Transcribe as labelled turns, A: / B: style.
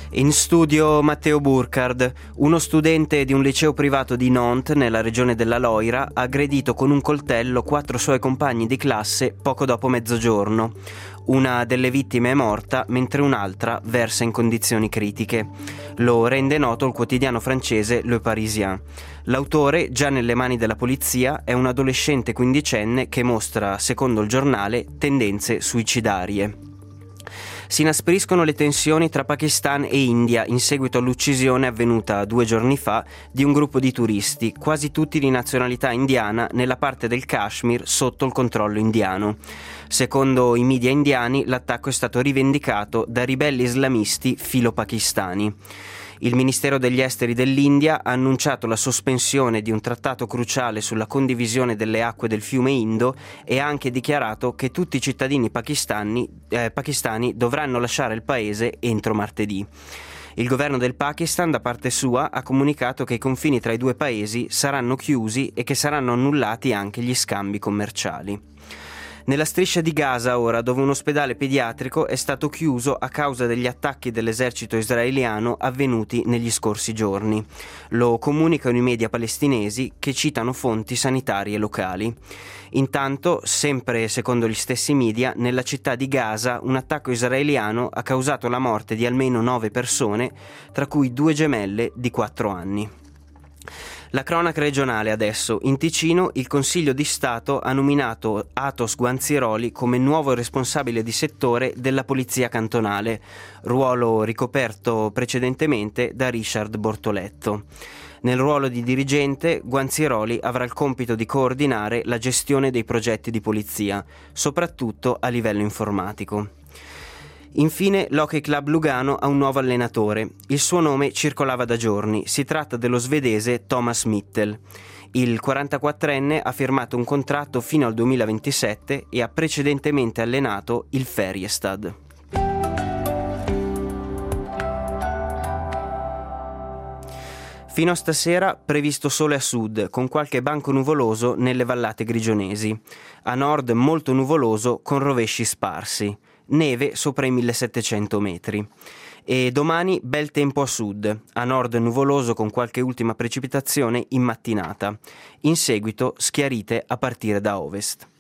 A: In studio Matteo Burkhard, uno studente di un liceo privato di Nantes, nella regione della Loira, ha aggredito con un coltello 4 suoi compagni di classe poco dopo mezzogiorno. Una delle vittime è morta, mentre un'altra versa in condizioni critiche. Lo rende noto il quotidiano francese Le Parisien. L'autore, già nelle mani della polizia, è un adolescente quindicenne che mostra, secondo il giornale, tendenze suicidarie. Si inaspriscono le tensioni tra Pakistan e India in seguito all'uccisione avvenuta 2 giorni fa di un gruppo di turisti, quasi tutti di nazionalità indiana, nella parte del Kashmir sotto il controllo indiano. Secondo i media indiani, l'attacco è stato rivendicato da ribelli islamisti filo-pakistani. Il Ministero degli Esteri dell'India ha annunciato la sospensione di un trattato cruciale sulla condivisione delle acque del fiume Indo e ha anche dichiarato che tutti i cittadini pakistani dovranno lasciare il paese entro martedì. Il governo del Pakistan, da parte sua, ha comunicato che i confini tra i due paesi saranno chiusi e che saranno annullati anche gli scambi commerciali. Nella striscia di Gaza ora, dove un ospedale pediatrico è stato chiuso a causa degli attacchi dell'esercito israeliano avvenuti negli scorsi giorni. Lo comunicano i media palestinesi che citano fonti sanitarie locali. Intanto, sempre secondo gli stessi media, nella città di Gaza un attacco israeliano ha causato la morte di almeno 9 persone, tra cui 2 gemelle di 4 anni. La cronaca regionale adesso. In Ticino il Consiglio di Stato ha nominato Athos Guanziroli come nuovo responsabile di settore della Polizia Cantonale, ruolo ricoperto precedentemente da Richard Bortoletto. Nel ruolo di dirigente, Guanziroli avrà il compito di coordinare la gestione dei progetti di polizia, soprattutto a livello informatico. Infine, l'Hockey Club Lugano ha un nuovo allenatore. Il suo nome circolava da giorni. Si tratta dello svedese Thomas Mittel. Il 44enne ha firmato un contratto fino al 2027 e ha precedentemente allenato il Färjestad. Fino a stasera previsto sole a sud, con qualche banco nuvoloso nelle vallate grigionesi. A nord molto nuvoloso con rovesci sparsi. Neve sopra i 1700 metri. E domani bel tempo a sud, a nord nuvoloso con qualche ultima precipitazione in mattinata. In seguito schiarite a partire da ovest.